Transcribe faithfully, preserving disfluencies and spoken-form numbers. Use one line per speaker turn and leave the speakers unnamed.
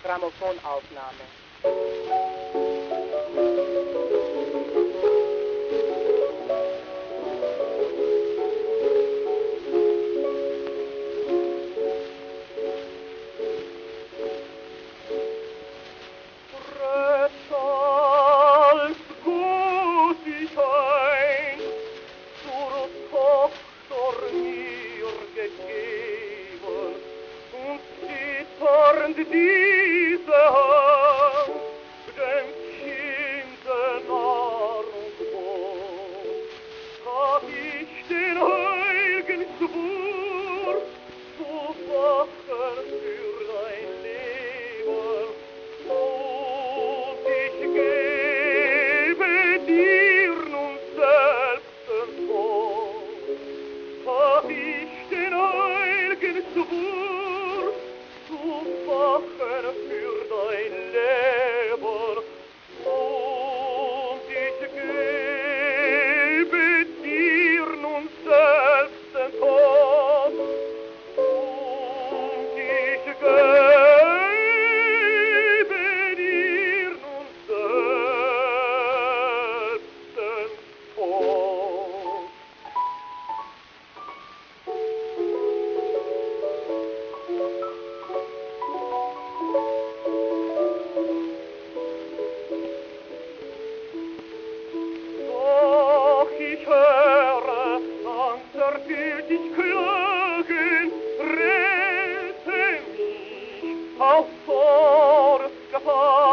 Grammophonaufnahme.
Diese Hand dem Kinde Nahrung bot, hab ich den heiligen Schwur zu wachen für dein Leben, und ich gebe dir nun selbst den Tod. Hab ich den heiligen Schwur zu wachen für dein Leben, und ich gebe dir nun selbst den Tod, und ich gebe dir nun selbst den Tod. Ich höre, Angst erfüllt dich klagen, rette mich auf Todesgefahr.